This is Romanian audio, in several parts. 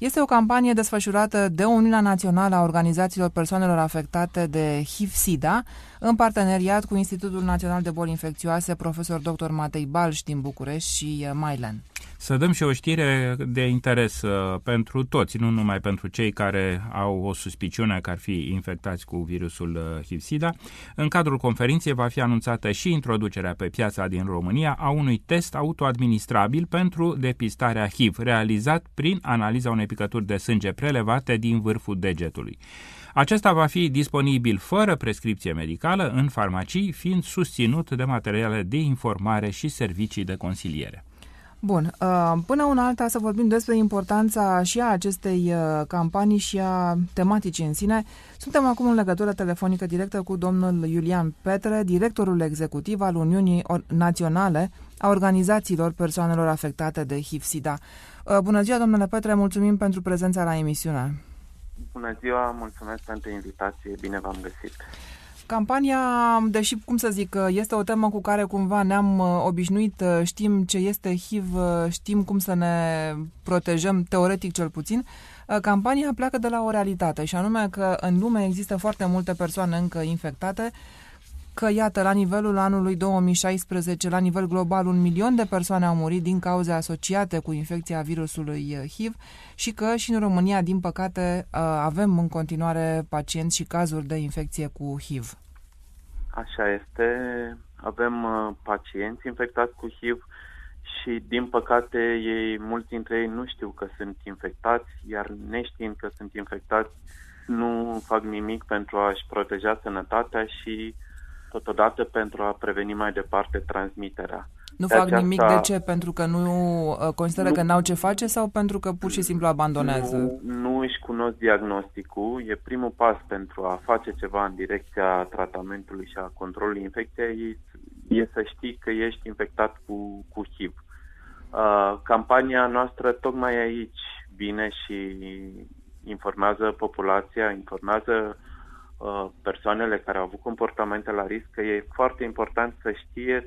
Este o campanie desfășurată de Uniunea Națională a Organizațiilor Persoanelor Afectate de HIV-SIDA, în parteneriat cu Institutul Național de Boli Infecțioase, profesor dr. Matei Balș din București și Mailen. Să dăm și o știre de interes pentru toți, nu numai pentru cei care au o suspiciune că ar fi infectați cu virusul HIV-SIDA. În cadrul conferinței va fi anunțată și introducerea pe piața din România a unui test autoadministrabil pentru depistarea HIV, realizat prin analiza unei picături de sânge prelevate din vârful degetului. Acesta va fi disponibil fără prescripție medicală în farmacii, fiind susținut de materiale de informare și servicii de consiliere. Bun, până una alta să vorbim despre importanța și a acestei campanii și a tematicii în sine. Suntem acum în legătură telefonică directă cu domnul Iulian Petre, directorul executiv al Uniunii Naționale a Organizațiilor Persoanelor Afectate de HIV-SIDA. Bună ziua, domnule Petre, mulțumim pentru prezența la emisiune. Bună ziua, mulțumesc pentru invitație, bine v-am găsit. Campania, deși, cum să zic, este o temă cu care cumva ne-am obișnuit, știm ce este HIV, știm cum să ne protejăm, teoretic cel puțin, campania pleacă de la o realitate, și anume că în lume există foarte multe persoane încă infectate, că, iată, la nivelul anului 2016, la nivel global, 1 milion de persoane au murit din cauze asociate cu infecția virusului HIV și că și în România, din păcate, avem în continuare pacienți și cazuri de infecție cu HIV. Așa este, avem pacienți infectați cu HIV și, din păcate, mulți dintre ei nu știu că sunt infectați, iar neștiind că sunt infectați, nu fac nimic pentru a-și proteja sănătatea și totodată pentru a preveni mai departe transmiterea. Nu fac nimic de ce? Pentru că nu consideră că n-au ce face sau pentru că pur și simplu abandonează? Nu își cunosc diagnosticul. E primul pas pentru a face ceva în direcția tratamentului și a controlului infecției, e să știi că ești infectat cu HIV. Campania noastră tocmai aici vine și informează populația, informează persoanele care au avut comportamente la risc, că e foarte important să știe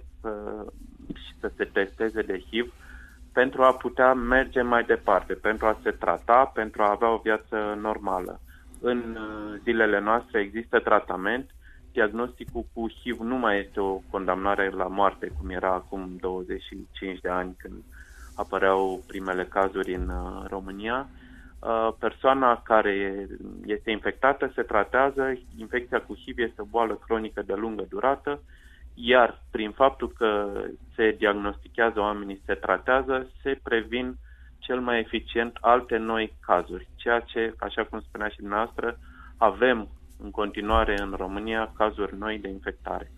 și să se testeze de HIV pentru a putea merge mai departe, pentru a se trata, pentru a avea o viață normală. În zilele noastre există tratament, diagnosticul cu HIV nu mai este o condamnare la moarte, cum era acum 25 de ani când apăreau primele cazuri în România. Persoana care este infectată se tratează, infecția cu HIV este o boală cronică de lungă durată, iar prin faptul că se diagnostichează oamenii, se tratează, se previn cel mai eficient alte noi cazuri, ceea ce, așa cum spunea și dumneavoastră, avem în continuare în România cazuri noi de infectare.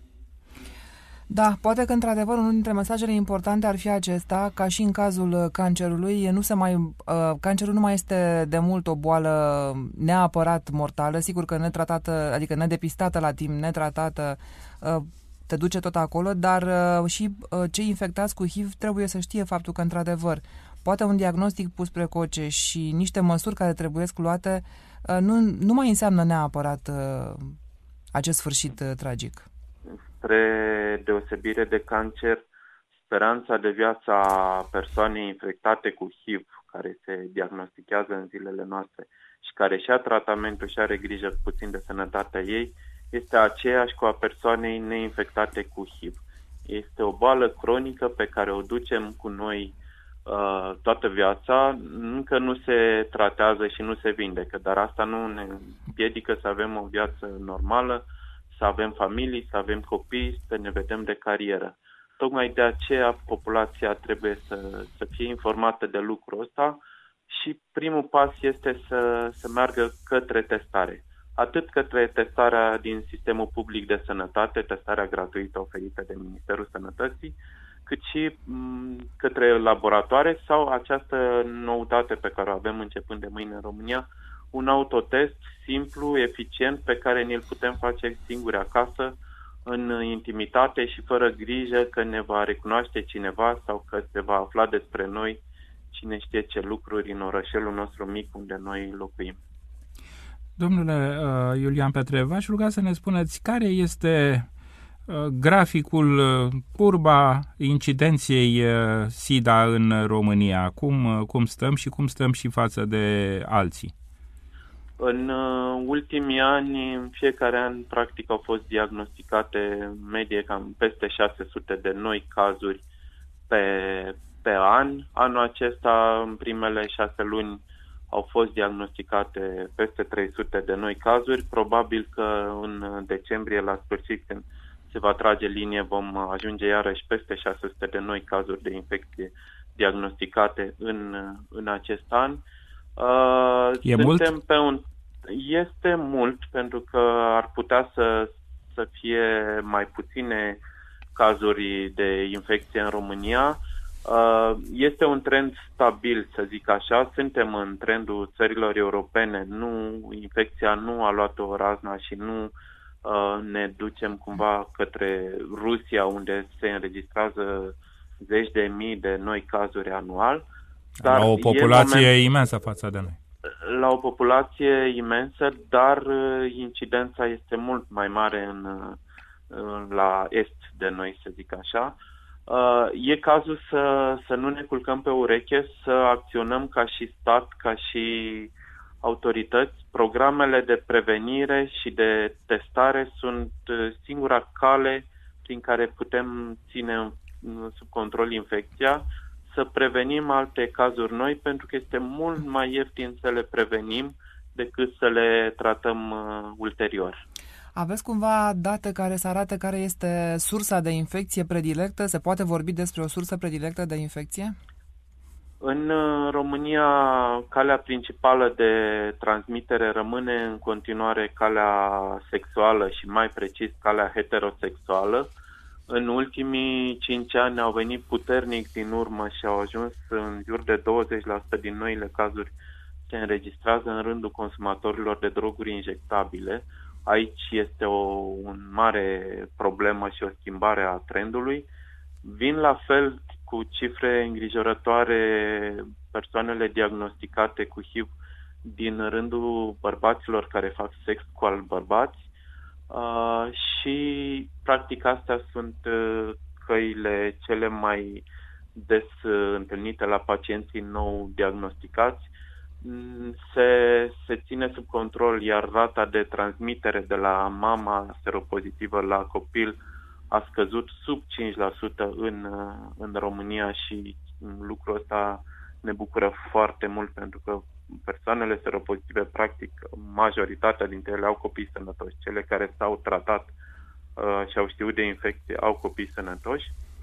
Da, poate că într-adevăr unul dintre mesajele importante ar fi acesta, ca și în cazul cancerului, cancerul nu mai este de mult o boală neapărat mortală, sigur că netratată, adică nedepistată la timp, netratată, te duce tot acolo, dar și cei infectați cu HIV trebuie să știe faptul că, într-adevăr, poate un diagnostic pus precoce și niște măsuri care trebuie luate nu mai înseamnă neapărat acest sfârșit tragic. Spre deosebire de cancer, speranța de viață a persoanei infectate cu HIV, care se diagnostichează în zilele noastre și care și-a tratamentul și are grijă puțin de sănătatea ei, este aceeași cu a persoanei neinfectate cu HIV. Este o boală cronică pe care o ducem cu noi toată viața, încă nu se tratează și nu se vindecă, dar asta nu ne împiedică să avem o viață normală, să avem familii, să avem copii, să ne vedem de carieră. Tocmai de aceea populația trebuie să fie informată de lucrul ăsta și primul pas este să meargă către testare. Atât către testarea din sistemul public de sănătate, testarea gratuită oferită de Ministerul Sănătății, cât și către laboratoare sau această noutate pe care o avem începând de mâine în România, un autotest simplu, eficient, pe care ne-l putem face singuri acasă, în intimitate și fără grijă că ne va recunoaște cineva sau că se va afla despre noi cine știe ce lucruri în orășelul nostru mic unde noi locuim. Domnule Iulian Petre, v-aș ruga să ne spuneți care este graficul, curba incidenței SIDA în România. Cum stăm și cum stăm și față de alții? În ultimii ani, în fiecare an, practic, au fost diagnosticate în medie cam peste 600 de noi cazuri pe an. Anul acesta, în primele 6 luni, au fost diagnosticate peste 300 de noi cazuri. Probabil că în decembrie, la sfârșit, când se va trage linie, vom ajunge iarăși peste 600 de noi cazuri de infecție diagnosticate în acest an. Mult? Este mult, pentru că ar putea să fie mai puține cazuri de infecție în România. Este un trend stabil, să zic așa. Suntem în trendul țărilor europene. Infecția nu a luat o razna și nu ne ducem cumva către Rusia, unde se înregistrează zeci de mii de noi cazuri anual. Dar la o populație imensă față de noi. La o populație imensă, dar incidența este mult mai mare la est de noi, să zic așa. E cazul să nu ne culcăm pe ureche, să acționăm ca și stat, ca și autorități. Programele de prevenire și de testare sunt singura cale prin care putem ține sub control infecția, să prevenim alte cazuri noi, pentru că este mult mai ieftin să le prevenim decât să le tratăm ulterior. Aveți cumva date care să arate care este sursa de infecție predilectă? Se poate vorbi despre o sursă predilectă de infecție? În România, calea principală de transmitere rămâne în continuare calea sexuală și mai precis calea heterosexuală. În ultimii 5 ani au venit puternic din urmă și au ajuns în jur de 20% din noile cazuri se înregistrează în rândul consumatorilor de droguri injectabile. Aici este o mare problemă și o schimbare a trendului. Vin la fel cu cifre îngrijorătoare persoanele diagnosticate cu HIV din rândul bărbaților care fac sex cu alți bărbați. Și practic astea sunt căile cele mai des întâlnite la pacienții nou diagnosticați. Se ține sub control, iar rata de transmitere de la mama seropozitivă la copil a scăzut sub 5% în România și lucrul ăsta ne bucură foarte mult, pentru că persoanele seropozitive, practic, majoritatea dintre ele au copii sănătoși. Cele care s-au tratat și au știut de infecție au copii sănătoși.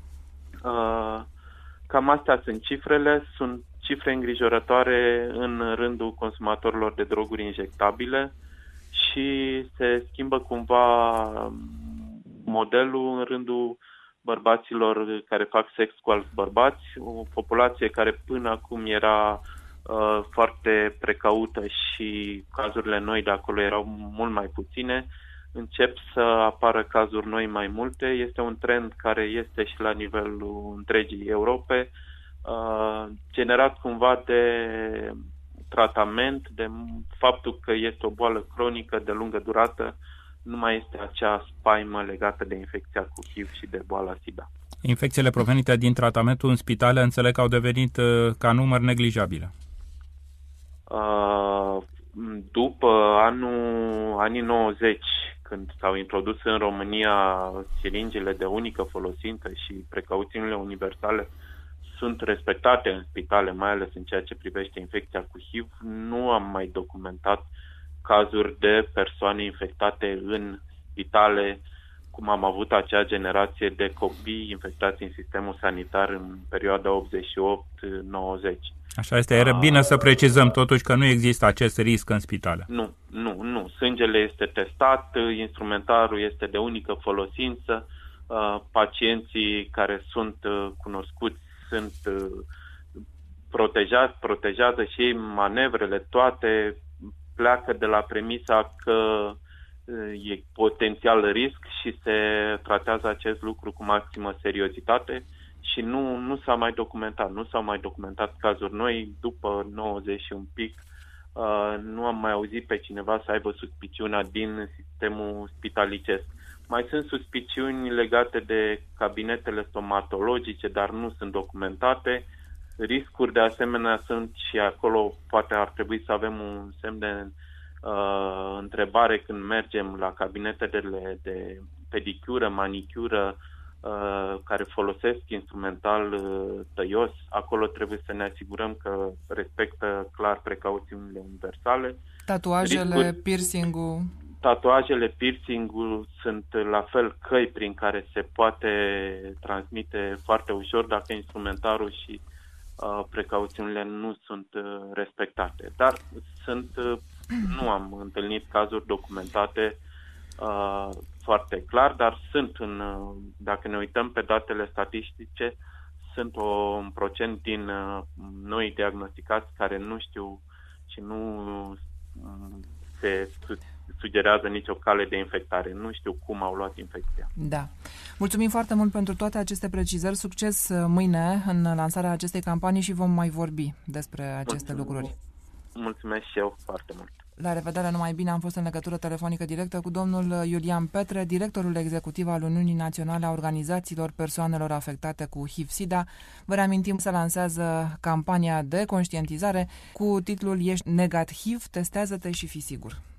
Cam astea sunt cifrele. Sunt cifre îngrijorătoare în rândul consumatorilor de droguri injectabile și se schimbă cumva modelul în rândul bărbaților care fac sex cu alți bărbați, o populație care până acum era foarte precaută și cazurile noi de acolo erau mult mai puține. Încep să apară cazuri noi mai multe. Este un trend care este și la nivelul întregii Europe, generat cumva de tratament, de faptul că este o boală cronică de lungă durată, nu mai este acea spaimă legată de infecția cu HIV și de boala SIDA. Infecțiile provenite din tratamentul în spitale înțeleg că au devenit ca număr neglijabil. După anii 90, când s-au introdus în România siringile de unică folosință și precauțiunile universale sunt respectate în spitale, mai ales în ceea ce privește infecția cu HIV, nu am mai documentat cazuri de persoane infectate în spitale, cum am avut acea generație de copii infectați în sistemul sanitar în perioada 88-90. Așa este. Era bine să precizăm totuși că nu există acest risc în spitale. Nu. Sângele este testat, instrumentarul este de unică folosință, pacienții care sunt cunoscuți sunt protejează și ei, manevrele toate pleacă de la premisa că e potențial risc și se tratează acest lucru cu maximă seriozitate și nu s-a mai documentat. Nu s-au mai documentat cazuri noi după 90 și un pic. Nu am mai auzit pe cineva să aibă suspiciunea din sistemul spitalicesc. Mai sunt suspiciuni legate de cabinetele stomatologice, dar nu sunt documentate. Riscuri de asemenea sunt și acolo poate ar trebui să avem un semn de întrebare când mergem la cabinetele de pedicură, manicură, care folosesc instrumental tăios. Acolo trebuie să ne asigurăm că respectă clar precauțiunile universale. Tatuajele, piercing-ul... Tatuajele, piercing-ul sunt la fel căi prin care se poate transmite foarte ușor dacă instrumentarul și precauțiunile nu sunt respectate. Dar nu am întâlnit cazuri documentate foarte clar, dar dacă ne uităm pe datele statistice, sunt un procent din noi diagnosticați care nu știu și nu se sugerează nicio cale de infectare. Nu știu cum au luat infecția. Da. Mulțumim foarte mult pentru toate aceste precizări. Succes mâine în lansarea acestei campanii și vom mai vorbi despre aceste lucruri. Mulțumesc și eu foarte mult. La revedere, numai bine. Am fost în legătură telefonică directă cu domnul Iulian Petre, directorul executiv al Uniunii Naționale a Organizațiilor Persoanelor Afectate cu HIV-SIDA. Vă reamintim, se lansează campania de conștientizare cu titlul Ești negat HIV, testează-te și fii sigur.